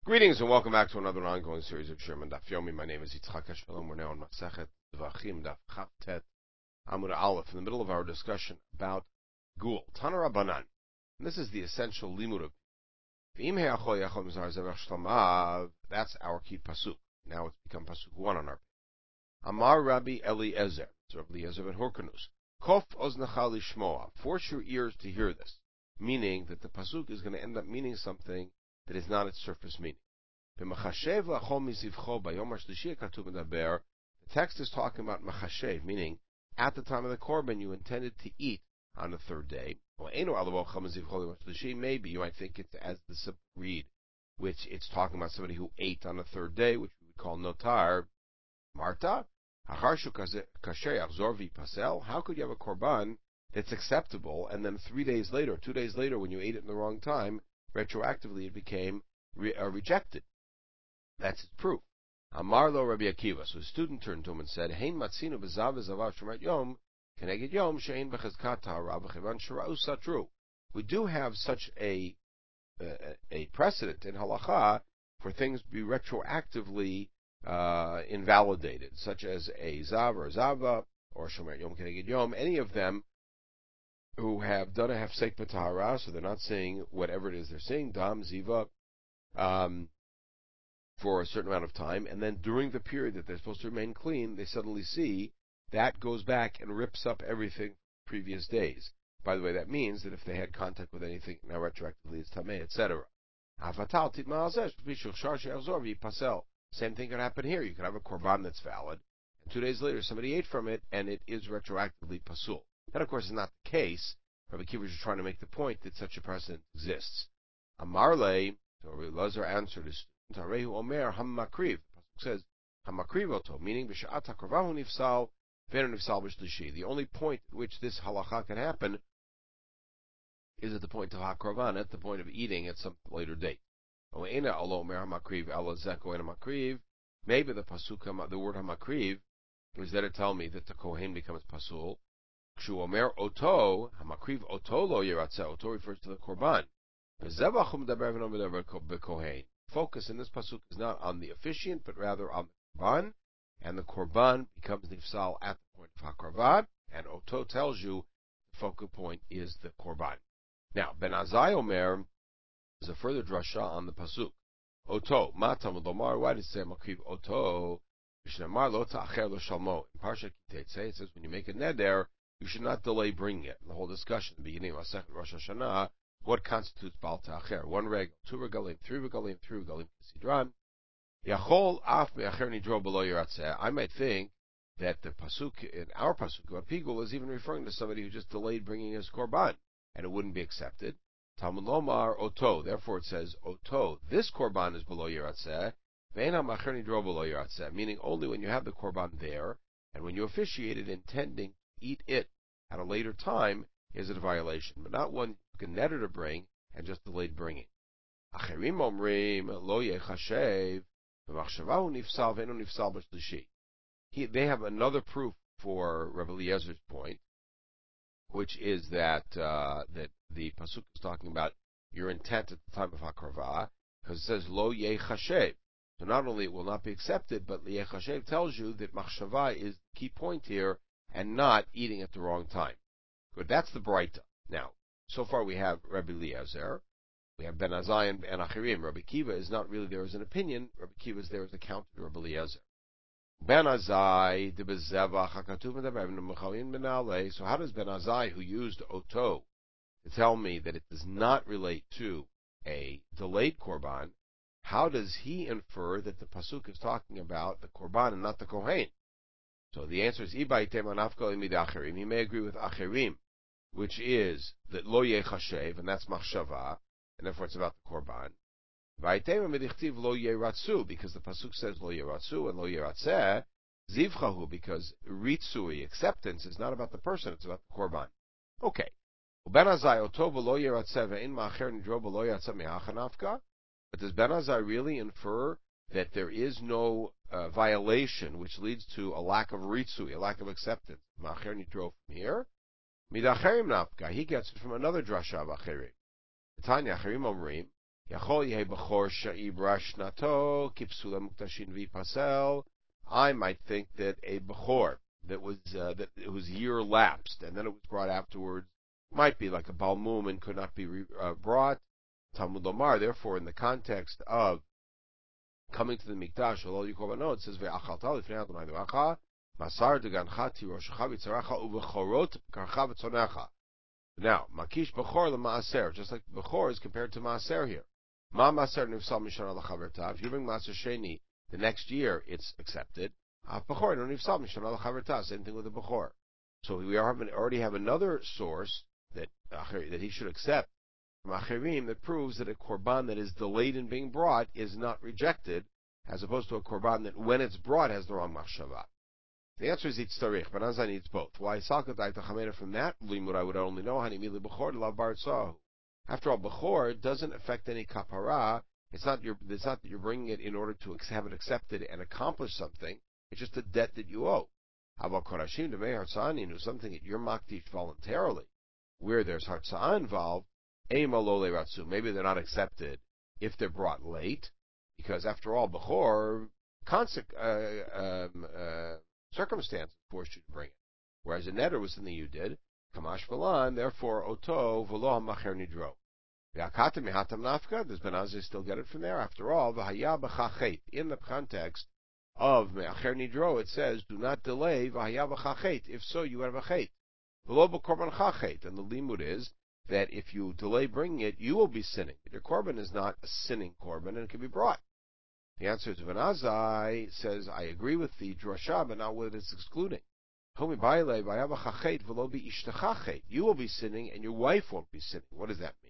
Greetings and welcome back to another ongoing series of Sherman Daf Yomi. My name is Yitzchak Eshmelom. We're now on Masechet Devachim Daf Chavtet Amud Aleph, in the middle of our discussion about Gul Tana Rabbanan. And this is the essential limud of that's our key pasuk. Now it's become pasuk 1 on our page. Amar Rabbi Eliezer, so Rabbi Eliezer ben Horkanus, Kof oznacha lishmoa, force your ears to hear this, meaning that the pasuk is going to end up meaning something that is not its surface meaning. The text is talking about machashev, meaning at the time of the korban you intended to eat on the third day. Maybe you might think it's as the simple read, which it's talking about somebody who ate on the third day, which we would call notar. Marta, how could you have a korban that's acceptable, and then 2 days later, when you ate it in the wrong time, retroactively it became rejected? That's its proof. Amar lo Rabbi Akiva. So his student turned to him and said, Hein matzinu b'zav v'zavav shemat yom, keneged yom she'ein b'chazkat ha'ara v'chevan shira'u satru. We do have such a precedent in halacha for things to be retroactively invalidated, such as a zav or a zava, or shemat yom keneged yom, any of them who have done a hefsek b'tahara, so they're not saying whatever it is they're saying, dam, ziva, for a certain amount of time, and then during the period that they're supposed to remain clean, they suddenly see that goes back and rips up everything previous days. By the way, that means that if they had contact with anything now retroactively, it's tameh, etc. Same thing could happen here. You could have a korban that's valid, and 2 days later somebody ate from it, and it is retroactively pasul. That, of course, is not the case. Rabbi Akiva is trying to make the point that such a precedent exists. Amarle, so Rabbi Elazar answered his Tarehu Omer Hamakriv. The pasuk says Hamakriv oto, meaning b'sha'at hakravahu nifsal v'enu nifsal b'shlishi. The only point at which this halacha can happen is at the point of hakravan, at the point of eating at some later date. Maybe the pasuk, the word hamakriv, is there to tell me that the kohen becomes pasul. Kshu Omer oto hamakriv oto lo yeratzeh. Oto refers to the korban. Focus in this pasuk is not on the officiant, but rather on the korban, and the korban becomes nifsal at the point of hakravan, and oto tells you the focal point is the korban. Now, Ben Azai Omer is a further drasha on the pasuk. Oto, matam lomar, why does it say makriv oto? Mishnamar lo ta'acher lo shalmo. In Parsha Kitetse, it says when you make a neder, you should not delay bringing it. The whole discussion, the beginning of Masechet Rosh Hashanah, what constitutes Baal Ta'acher? 1 regal, 2 regalim, 3 regalim, 3 regalim Sidran. Yachol af me'acher nidro below yeratzeh. I might think that the pasuk in our pasuk about Pigul is even referring to somebody who just delayed bringing his korban, and it wouldn't be accepted. Talmud Lomar oto. Therefore, it says oto. This korban is below yeratzeh. Ve'en ha'macher nidro below yeratzeh. Meaning only when you have the korban there, and when you officiate it intending to eat it at a later time, is it a violation, but not one you can netter to bring and just delayed bringing. Acherim omrim lo yechashev v'machshavahu nifsal ve'enu nifsal b'shlishi. They have another proof for Rabbi Eliezer's point, which is that that the pasuk is talking about your intent at the time of hakravah, because it says lo yechashev. So not only it will not be accepted, but yechashev tells you that machshava is the key point here, and not eating at the wrong time. Good, that's the Braita. Now, so far we have Rabbi Eliezer, we have Ben Azai and Achirim. Rabbi Akiva is not really there as an opinion. Rabbi Akiva is there as a counter to Rabbi Eliezer. Ben Azai, de bezevach hakatuv medabrim benale. So how does Ben Azai, who used oto to tell me that it does not relate to a delayed korban, how does he infer that the pasuk is talking about the korban and not the kohen? So the answer is Ibaitem anafkal imid achirim. He may agree with achirim, which is that lo yechashev, and that's machshava, and therefore it's about the korban. Vaitem medichtiv lo yeratzu, because the pasuk says lo yeratzu and lo yeratzeh. Zivchahu, because ritzui, acceptance, is not about the person; it's about the korban. Okay. Ben Azai otov lo yeratzeh ve'in ma'acher nidro lo yeratzeh me'achanafka. But does Ben Azai really infer that there is no violation which leads to a lack of ritzui, a lack of acceptance? Ma'acher nidro from here. Midacherim nafka, he gets it from another drasha of acherim. Tanya acherim omrim, Yachol yehe bechor sha'ib rashnato kipsula muktashin v'pasel. I might think that a bechor whose year lapsed and then it was brought afterwards might be like a balmum and could not be brought. Talmud Lomar, therefore, in the context of coming to the mikdash, although you it says ve'achalta lifnei Adonai levacha masar degancha tiroshecha v'tzaracha uvechorot karcha v'tzonecha. Now, makish bechor lemaaser, just like bechor is compared to maaser here. Ma maaser nifsal mishana lachaverta. If you bring maaser sheni the next year, it's accepted. Bechor no nifsal mishana lachaverta. Same thing with the bechor. So we already have another source that he should accept from Acherim that proves that a korban that is delayed in being brought is not rejected, as opposed to a korban that when it's brought has the wrong machshava. The answer is Yitztarich, but Anzai needs both. Why Salkatai Tachamena from that limud I would only know Hanimili Bechor Lav Baritzahu. After all, Bechor doesn't affect any kapara. It's not that you're bringing it in order to have it accepted and accomplish something. It's just a debt that you owe. About Korashim to Mei Hartza'aninu, something that you're makdish voluntarily, where there's Hartza'ah involved, Eima Lole Ratsu. Maybe they're not accepted if they're brought late, because after all, Bechor circumstances forced you to bring it. Whereas a neder was something you did, Kamash Balan, therefore, Oto, Velo Macher Nidro. V'akata Mihatam Nafka, does Benazir still get it from there? After all, V'haya B'chachet, in the context of Me'acher Nidro, it says, do not delay, V'haya B'chachet, if so, you have a chet. V'lo B'korban Chachet, and the limud is that if you delay bringing it, you will be sinning. Your korban is not a sinning korban, and it can be brought. The answer to Benazai says, I agree with the drasha, but not what it's excluding. You will be sinning, and your wife won't be sinning. What does that mean?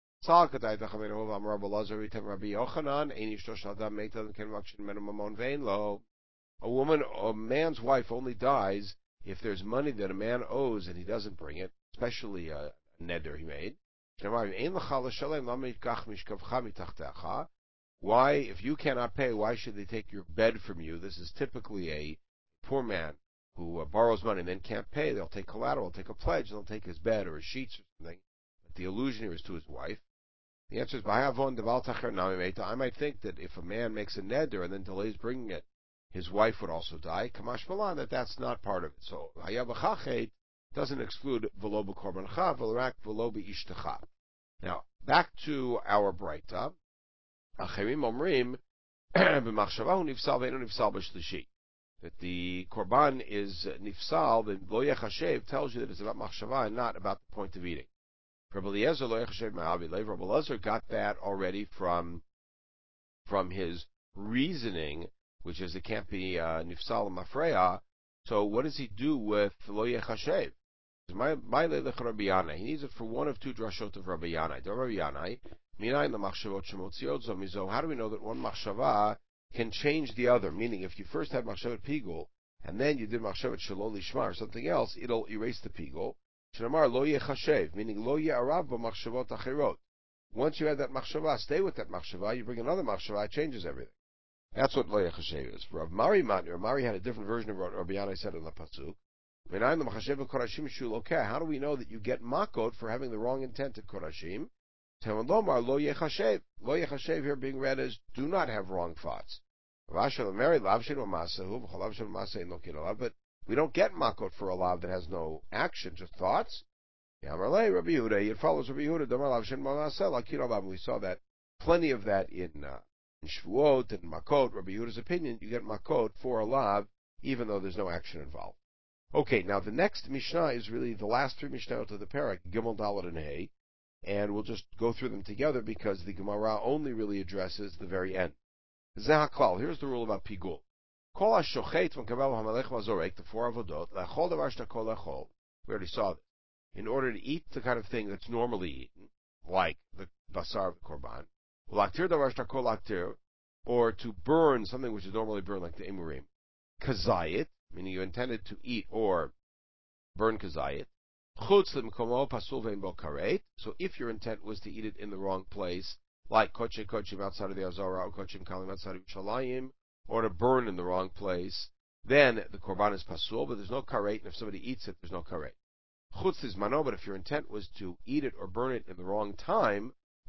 A man's wife only dies if there's money that a man owes and he doesn't bring it, especially a neder he made. Why, if you cannot pay, why should they take your bed from you? This is typically a poor man who borrows money and then can't pay. They'll take collateral, take a pledge, they'll take his bed or his sheets or something. But the allusion here is to his wife. The answer is, I might think that if a man makes a neder and then delays bringing it, his wife would also die. Kamash Malan, that's not part of it. So, Hayabachachet doesn't exclude Velo B'korbancha, Velo B'ishtecha. Now, back to our Braita. Acherim Omrim, B'machshavahu nifsal ve'enu nifsal b'shlishi. That the korban is nifsal, the lo yechashev tells you that it's about machshava and not about the point of eating. Rabbi Eliezer lo yechashev ma'avi leiv. Rabbi Eliezer got that already from his reasoning, which is it can't be nifsal mafreya. So what does he do with lo yechashev? He needs it for one of two drashot of Rabbi Yanai. Rabbi Yanai, how do we know that one machshava can change the other? Meaning, if you first had machshavat pigul and then you did machshavat shalol lishma or something else, it'll erase the pigul. Shnamar lo yechashev, meaning lo ye'arav b'machshavot achirot. Once you have that machshava, stay with that machshava. You bring another machshava, it changes everything. That's what lo yechashev is. Rav Mari had a different version of what Rabbi Yanai said in the pasuk. How do we know that you get makot for having the wrong intent at korashim? Lo yechashev. Lo yechashev here being read as do not have wrong thoughts. But we don't get makot for a lav that has no action, just thoughts. It follows Rabbi Yehuda. We saw that plenty of that in Shvuot and makot. Rabbi Yehuda's opinion, you get makot for a lav even though there's no action involved. Okay, now the next Mishnah is really the last three Mishnayot of the parak, Gimel, Dalet, and Hey, and we'll just go through them together because the Gemara only really addresses the very end. Zehaklal, here's the rule about Pigul. Kol ha'shochet v'mekabel ha'melech v'azorek, the four avodot, lechol davar sh'takol lechol. We already saw this. In order to eat the kind of thing that's normally eaten, like the basar of the korban, l'aktir davar sh'takol l'aktir, or to burn something which is normally burned, like the emurim. Kazayit, meaning you intended to eat or burn kazayit. Chutz l'mkomo pasul ve'in bo karet. So if your intent was to eat it in the wrong place, like kochim outside of the Azara, or kochim kalim outside of Yerushalayim, or to burn in the wrong place, then the korban is pasul, but there's no karet, and if somebody eats it, there's no karet. Chutz is mano, but if your intent was to eat it or burn it in the wrong time,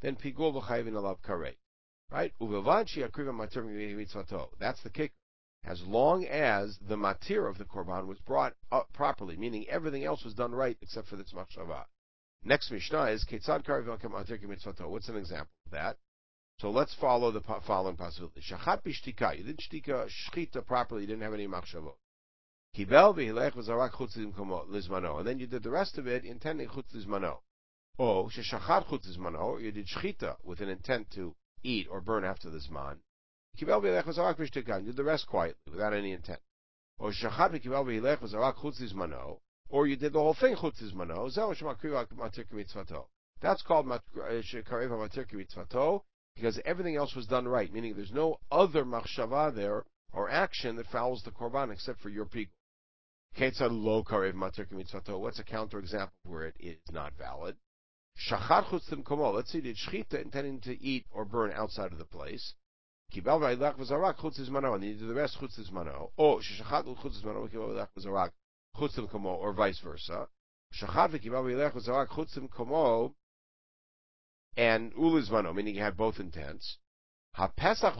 then pigul v'chayvin alav karei. Right? Uvevan she'akriva matir mitzvato. That's the kicker. As long as the matir of the korban was brought up properly, meaning everything else was done right except for this machshava. Next Mishnah is Ketzad Karev Matir Mitzvato. What's an example of that? So let's follow the following possibility. Shachat b'shtika. You didn't shtika shchita properly. You didn't have any machshavot. Kibel v'hilech v'zarak chutz lizmano. And then you did the rest of it intending chutz lizmano. Oh, sheshachat chutz lizmano. Or you did shchita with an intent to eat or burn after the zman. Kibel v'hilech v'zarak b'shtika. You did the rest quietly without any intent. Or shachat v'kibel v'hilech v'zarak chutz lizmano. Or you did the whole thing chutz lizmano. Zeh sh'makriva matir mitzvato. That's called karev matir mitzvato. Because everything else was done right, meaning there's no other machshava there or action that fouls the korban except for your pigul. Ketzad lo karev matir mitzvato. What's a counterexample where it is not valid? Shachat chutzim komo. Let's say did shchita intending to eat or burn outside of the place. Kibal v'ilach v'zarak chutzim mano, and you do the rest chutzim mano. Or shachat chutzim mano kibal v'ilach v'zarak chutzim komo, or vice versa. Shachat v'kibal v'ilach v'zarak chutzim komo. And ulizmano, meaning you had both intents. Let's say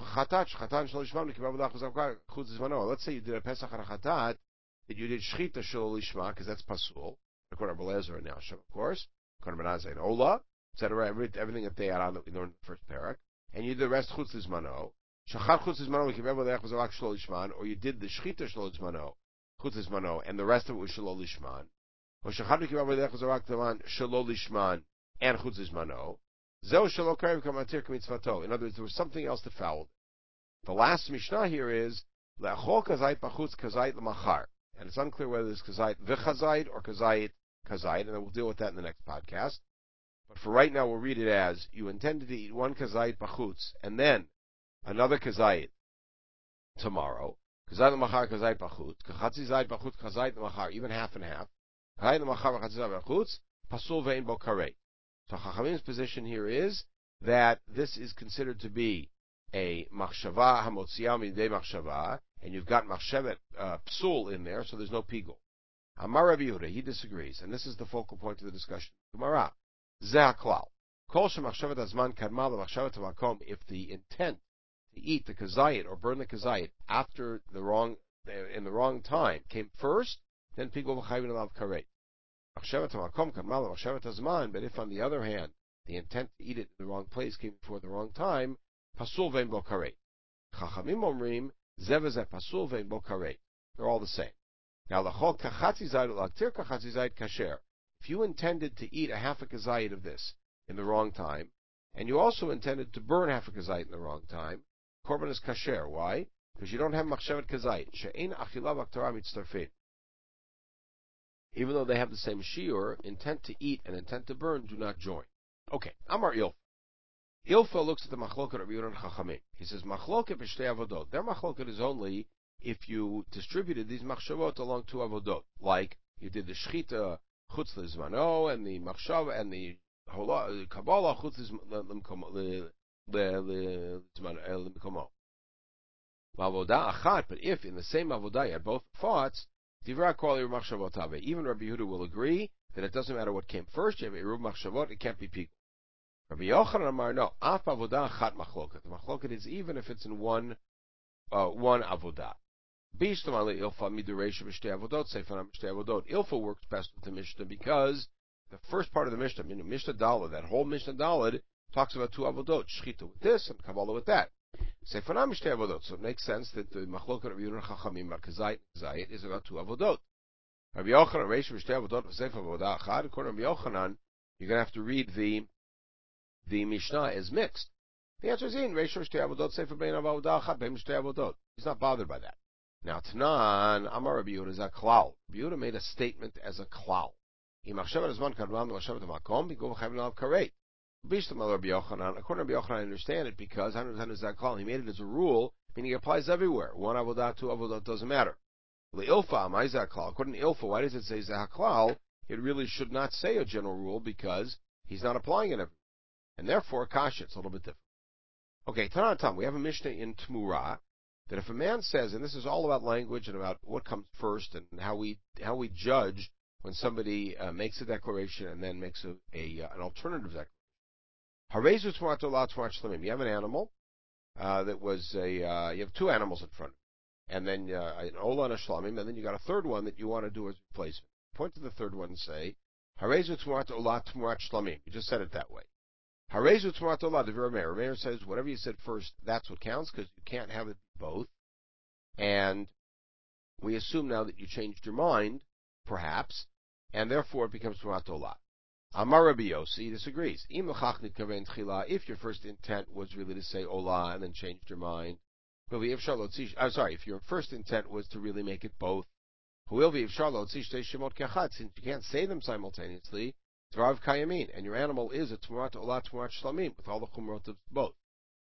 you did a pesach and a chatat, that you did shchita shelo lishma, because that's pasul, according to Belezer and Nashim, of course, according to Menazeh and Ola, etc. Everything that they had on that we learned in the first parak, and you did the rest chutz lizmano. Shachat chutz lizmano shelo lishman, or you did the shchita shelo lishmano, chutz lizmano, and the rest of it was shelo lishman. Or shachat shelo lishman and chutz lizmano. In other words, there was something else that fouled. The last Mishnah here is le'achol kazait b'chutz kazait l'machar, and it's unclear whether it's kazait v'chazait or kazait, and we'll deal with that in the next podcast. But for right now, we'll read it as you intended to eat one kazait b'chutz and then another kazait tomorrow. Kazait l'machar, kazait b'chutz, kachatzi zait b'chutz, kazait l'machar, even half and half. Kazait l'machar v'chatzi zait b'chutz, pasul ve'in bo karei. So Chachamim's position here is that this is considered to be a machshava hamotziyah midei machshava, and you've got machshevet psul in there, so there's no pigul. Amar Rabbi Yehuda, he disagrees, and this is the focal point of the discussion. Gemara, zeh haklal. Kol shemachshevet hazman kadma lemachshevet hamakom. If the intent to eat the kazayit or burn the kazayit after in the wrong time came first, then pigul v'chayvin alav kareit. But if, on the other hand, the intent to eat it in the wrong place came before the wrong time, pasul vein bo karei. Chachamim omrim zeh pasul vein bo karei. They're all the same. Now, l'chol kachatzi zayit l'aktir kachatzi zayit kasher. If you intended to eat a half a kazayit of this in the wrong time, and you also intended to burn half a kazayit in the wrong time, korban is kasher. Why? Because you don't have machshevet kazayit. She'ein achila v'aktorah mitztarfin. Even though they have the same shiur, intent to eat and intent to burn do not join. Okay, Amar Ilfa. Ilfa looks at the machloket of Yehuda and Chachamim. He says, machloket b'shtei avodot. Their machloket is only if you distributed these machshavot along two avodot, like you did the shchita chutz lizmano and the machshav and the kabbalah chutz lizmano. Avodah achat, but if in the same avodah you had both thoughts, even Rabbi Yehuda will agree that it doesn't matter what came first. You have Eruv Machshavot, it can't be pigul. Rabbi Yochanan Amar, no, af avodah achat machloket. The machloket is even if it's in one avodah. Bishlam ilfa midureisha b'shtei avodot seifanam b'shtei avodot. Ilfa works best with the Mishnah because the first part of the Mishnah, Mishnah Daled, that whole Mishnah Daled talks about two avodot, shchita with this and Kabbalah with that. Seifanam b'shtei avodot. So it makes sense that the machloket of Yehuda and Chachamim, kazayit is about two avodot. Rabbi Yochanan reisha b'shtei avodot v'seif avodah achad. According to Rabbi Yochanan, you're going to have to read the Mishnah as mixed. The answer is in reisha b'shtei avodot seif avodah achad beim b'shtei avodot. He's not bothered by that. Now Tanan Amar Rabbi Yehuda is a klal. Rabbi Yehuda made a statement as a klal. According to Rabbi Yochanan, I understand it because he made it as a rule, meaning it applies everywhere. One avodah, two avodah, doesn't matter. According to Ilfa, why does it say zahaklal? It really should not say a general rule because he's not applying it everywhere. And therefore, kasha, it's a little bit different. Okay, Tanan Tam, we have a Mishnah in Tmura that if a man says, and this is all about language and about what comes first and how we judge when somebody makes a declaration and then makes an alternative declaration. Harezu Tmurat Olah Tmurat Shlamim. You have an animal that was you have two animals in front of you, and then an Olah and a Shlamim, and then you got a third one that you want to do as replacement. Point to the third one and say, Harezu Tmurat Olah Tmurat Shlamim. You just said it that way. Harezu Tmurat Olah, the Rameir. Rameir says, whatever you said first, that's what counts, because you can't have it both. And we assume now that you changed your mind, perhaps, and therefore it becomes Tmurat Olah. Amar Rabbi Yossi disagrees. If your first intent was really to say Olah and then changed your mind, if your first intent was to really make it both, since you can't say them simultaneously, Tvarav Kayamin, and your animal is a Tmurat Olah Tmurat Shlamim, with all the chumrot of both.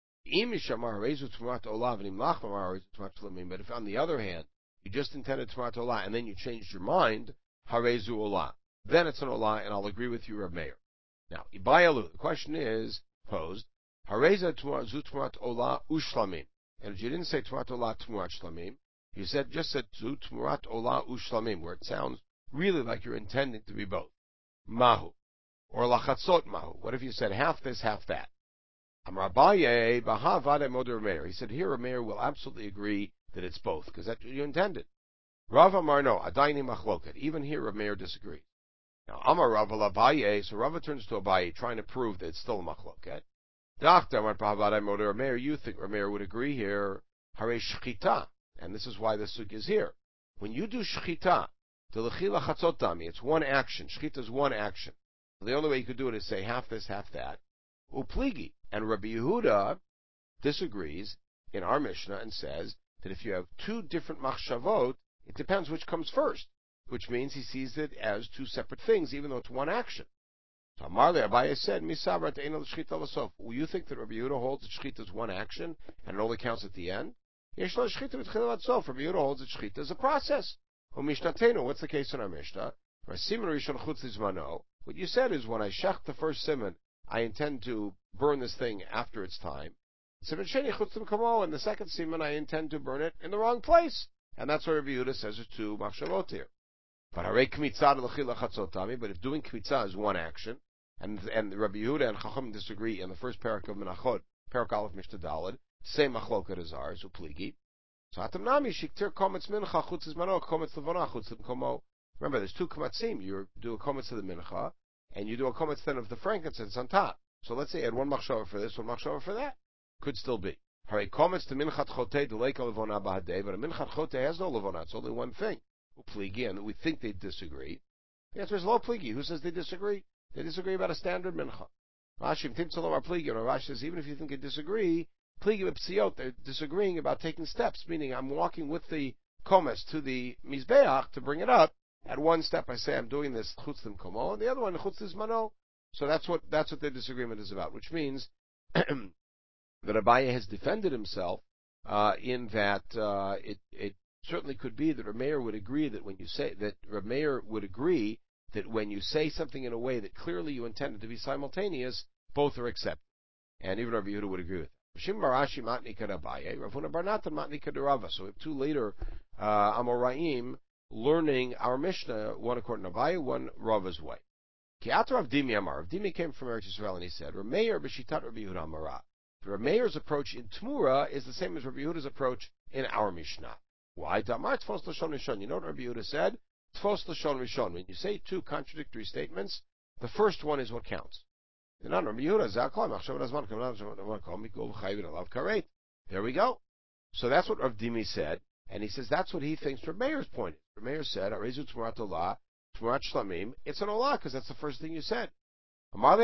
But if on the other hand, you just intended Tmurat Olah and then you changed your mind, Harezu Olah, then it's an Olah, and I'll agree with you, Reb Meir. Now, Ibayalu, the question is posed, Hareza Tmurat Olah Ushlamim. And if you didn't say Tmurat Olah Tmurat Shlamim, you just said Tmurat Olah Ushlamim, where it sounds really like you're intending to be both. Mahu. Or Lachatzot Mahu. What if you said half this, half that? Amar Abaye, Baha Vade Moder Meir. He said, here a Meir will absolutely agree that it's both, because that's what you intended. Rav Amar no, Adaini Machloket. Even here a Meir disagrees. Now, Amar Rav Abaye, so Rav turns to Abaye, trying to prove that it's still a Machloket. Doctor Amar Baha Vade Moder Meir, you think Meir would agree here, Hare Shechita. And this is why the suk is here. When you do Shechita, Telechila Chatzot Dami, it's one action. Shechita is one action. The only way you could do it is say half this, half that. Upligi. And Rabbi Yehuda disagrees in our Mishnah and says that if you have two different machshavot, it depends which comes first, which means he sees it as two separate things, even though it's one action. So Amarle Abaye said, Misabra te'ena l'shchita l'sof. Will you think that Rabbi Yehuda holds that shchita is one action and it only counts at the end? Yesh lo shchita v'tchila l'sof. Rabbi Yehuda holds that shchita is a process. U'mishnatenu, what's the case in our Mishnah? What you said is when I shech the first simon, I intend to burn this thing after its time. And the second simon, I intend to burn it in the wrong place. And that's why Rabbi Yehuda says there's two machshavot here. But if doing kmitza is one action, and Rabbi Yehuda and Chacham disagree in the first parak of Menachot, parak Aleph Mishnah Daled, same machloket as ours, upligi. So hatamnami shiktir kometz mincha chutz izmano kometz levana chutz l'komo. Remember, there's two komatzim. You do a kometz of the mincha, and you do a kometz then of the frankincense on top. So let's say add one machshava for this, one machshava for that. Could still be. Hare kometz to minchat chotei deleka levana bahadei, but a minchat chotei has no levana. It's only one thing. Upligi, and we think they disagree. The answer is lo pligi. Who says they disagree? They disagree about a standard mincha. Rashi timtzalom pligi. And Rashi says even if you think they disagree, pligi b'psiyot, they're disagreeing about taking steps. Meaning, I'm walking with the kometz to the mizbeach to bring it up. At one step, I say I'm doing this chutz l'komo, and the other one chutz l'zmano. So that's what their disagreement is about. Which means that Abaye has defended himself in that it certainly could be that Rameir would agree that when you say that Rameir would agree that when you say something in a way that clearly you intended to be simultaneous, both are accepted, and even Rabbi Yehuda would agree with that. Shim Barashi matnika Abaye, Rav Huna bar Natan matnika Rava. So we have two later Amoraim learning our Mishnah, one according to Abaye, one Rava's way. Ki'at Rav Dimi Amar. Rav Dimi came from Eretz Yisrael and he said, Rameir b'shitat Rabbi Yehuda Amara. Rameir's approach in Tmura is the same as Rabbi Yehuda's approach in our Mishnah. Why? Damar Tfos Lashon Rishon. You know what Rabbi Yehuda said? Tfos Lashon Rishon. When you say two contradictory statements, the first one is what counts. There we go. So that's what Rav Dimi said, and he says that's what he thinks Rav Meir's point is. Rav Meir said, Arezu Tmurat Olah, Tmurat Shlamim, it's an Olah, because that's the first thing you said. But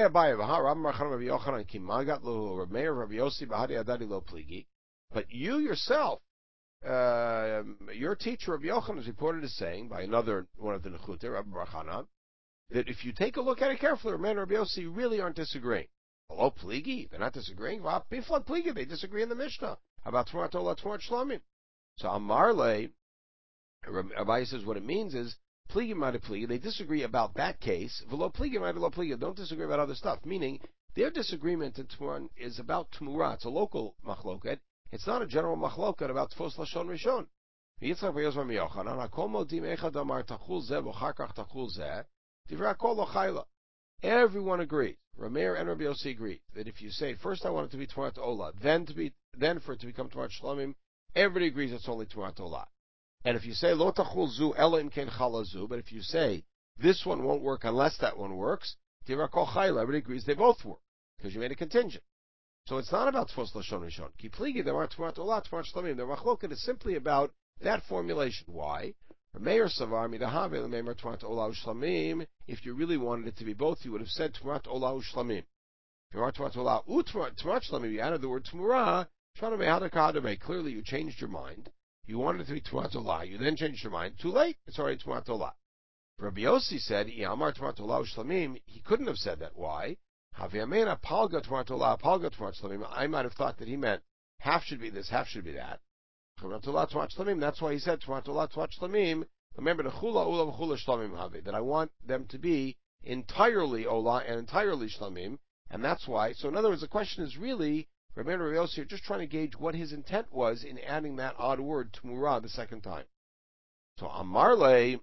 you yourself, your teacher Rabbi Yochanan is reported as saying by another one of the Nechutei, Rabbi Barchanan, that if you take a look at it carefully, Rabbi and Rabbi Yossi really aren't disagreeing. Hello, Pligi, they're not disagreeing. Biflag Pligi, they disagree in the Mishnah about Tmurat Olah, Tmurat Shlamim. So Amarle, Abaye says what it means is Pligi might pligi. They disagree about that case. Velo pligi might lo pligi. Don't disagree about other stuff. Meaning their disagreement in Tmuran is about Tmura. It's a local machloket. It's not a general machloket about Tfos Lashon Rishon. Yitzchak v'Yosef Yochanan. Hakol modim echad amar tachul zeh v'char kach tachul zeh. Divrei hakol lo chayla. Everyone agrees. Rameir and Rabbi Yossi agree that if you say first I want it to be Tmurat Olah, then for it to become Tmurat Shlamim, everybody agrees it's only Tmurat Olah. And if you say Lo Tachul Zu Ela Im Ken Chala Zu, but if you say this one won't work unless that one works, Tira Kol Chayla, everybody agrees they both work because you made a contingent. So it's not about Tfos Lashon Rishon. Ki Pligi, there are Tmurat Olah, Tmurat Shlamim. The Machloket is simply about that formulation. Why? Rameir Savar Midahave Lemeimer Tmurat Olah Ushlamim. If you really wanted it to be both, you would have said Tmurat Olah Ushlamim. If you are Tmurat Olah Tmurat Shlamim, you added the word Tmurah. Clearly, you changed your mind. You wanted it to be Tmurat Olah. You then changed your mind. Too late. It's already Tmurat Olah. Rabbi Yossi said, Iyamar Tmurat Olah Ushlamim. He couldn't have said that. Why? Haviyamena Palga Tmurat Olah, Palga Tmurat Shlamim. I might have thought that he meant half should be this, half should be that. That's why he said Tmurat Olah, Tmurat Shlamim. Remember the Chula Ula Chula Shlamim Have, that I want them to be entirely Olah and entirely Shlamim, and that's why. So in other words, the question is really, remember Rabbi Yossi are just trying to gauge what his intent was in adding that odd word Tmurah the second time. So Amarle,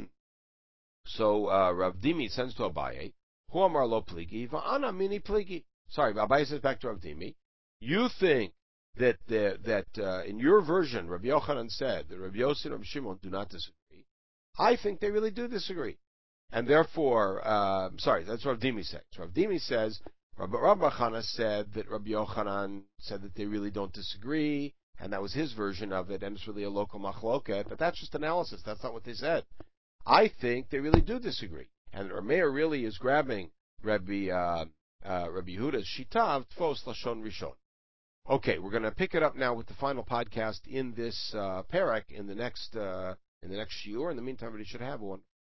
Rav Dimi sends to Abaye, Hu Amar Lo Pligi, Va'ana Mini Pligi. Sorry, Abaye says back to Rav Dimi, you think that in your version, Rabbi Yochanan said that Rabbi Yossi and Rabbi Shimon do not disagree. I think they really do disagree. And therefore, that's what Rav Dimi says. Rav Dimi says, Rabbi Chana said that Rabbi Yochanan said that they really don't disagree, and that was his version of it, and it's really a local machloket, but that's just analysis. That's not what they said. I think they really do disagree. And Rameir really is grabbing Rabbi Yehuda's shita of Tfos Lashon Rishon. Okay, we're going to pick it up now with the final podcast in this parak in the next shiur. In the meantime, everybody should have one.